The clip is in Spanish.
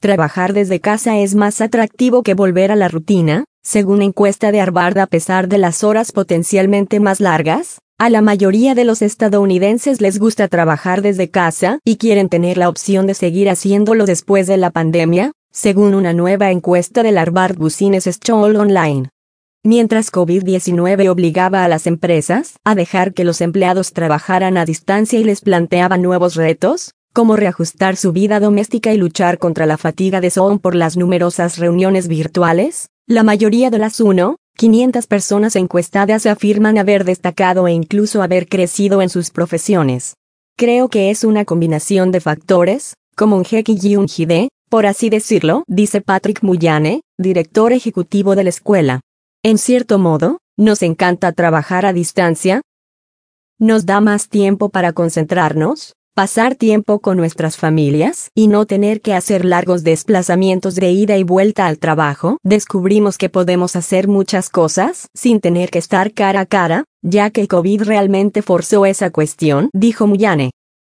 Trabajar desde casa es más atractivo que volver a la rutina, según encuesta de Harvard. A pesar de las horas potencialmente más largas, a la mayoría de los estadounidenses les gusta trabajar desde casa y quieren tener la opción de seguir haciéndolo después de la pandemia, según una nueva encuesta del Harvard Business School Online. Mientras COVID-19 obligaba a las empresas a dejar que los empleados trabajaran a distancia y les planteaba nuevos retos, como reajustar su vida doméstica y luchar contra la fatiga de Zoom por las numerosas reuniones virtuales, la mayoría de las 500 personas encuestadas afirman haber destacado e incluso haber crecido en sus profesiones. Creo que es una combinación de factores, como un Jekyll y un Hyde, por así decirlo, dice Patrick Mullane, director ejecutivo de la escuela. En cierto modo, nos encanta trabajar a distancia. Nos da más tiempo para concentrarnos, pasar tiempo con nuestras familias y no tener que hacer largos desplazamientos de ida y vuelta al trabajo. Descubrimos que podemos hacer muchas cosas sin tener que estar cara a cara, ya que COVID realmente forzó esa cuestión, dijo Mullane.